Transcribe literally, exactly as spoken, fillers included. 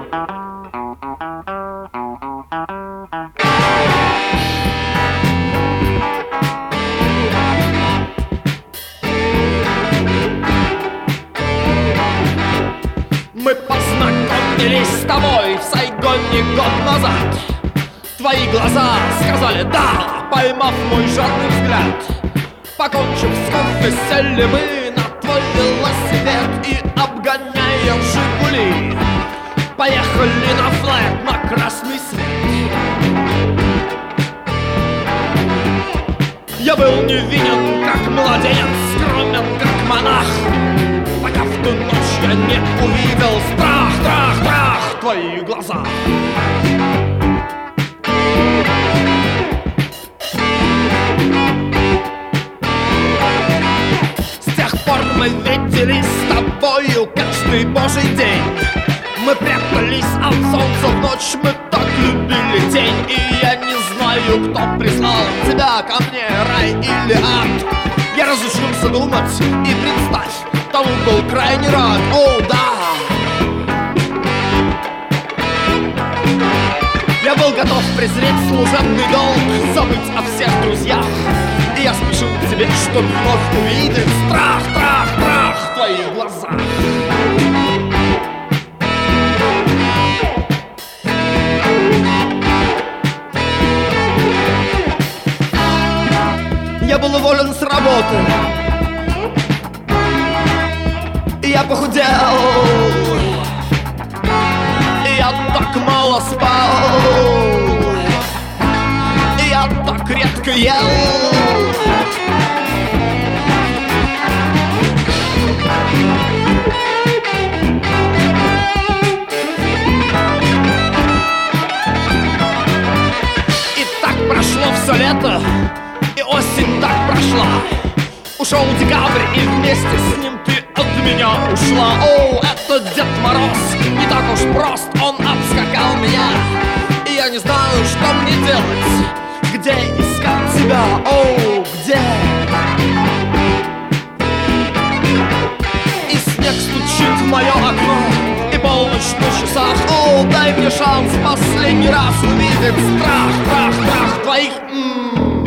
Мы познакомились с тобой в Сайгоне год назад. Твои глаза сказали «да», поймав мой жадный взгляд. Покончив с кофе, сели мы на твой велосипед и, обгоняя «Жигули», поехали на флэт, на красный свет. Я был невинен, как младенец, скромен, как монах, пока в ту ночь я не увидел страх, страх, страх в твоих глазах. С тех пор мы виделись с тобою каждый божий день. Мы прятались от солнца в ночь, мы так любили тень. И я не знаю, кто прислал тебя ко мне, рай или ад. Я разучился думать и, представь, тому был крайне рад. О, да! Я был готов презреть служебный долг, забыть о всех друзьях. И я спешил к тебе, чтобы вновь увидеть страх, страх, страх в твоих глазах. Я был уволен с работы, и я похудел, и я так мало спал, и я так редко ел. И так прошло все лето, и осень так прошла. Ушел декабрь, и вместе с ним ты от меня ушла. О, это Дед Мороз, не так уж прост, он обскакал меня. И я не знаю, что мне делать, где искать тебя, о, где? И снег стучит в мое окно, и полночь на часах. О, дай мне шанс последний раз увидеть страх, страх, страх твоих м-м.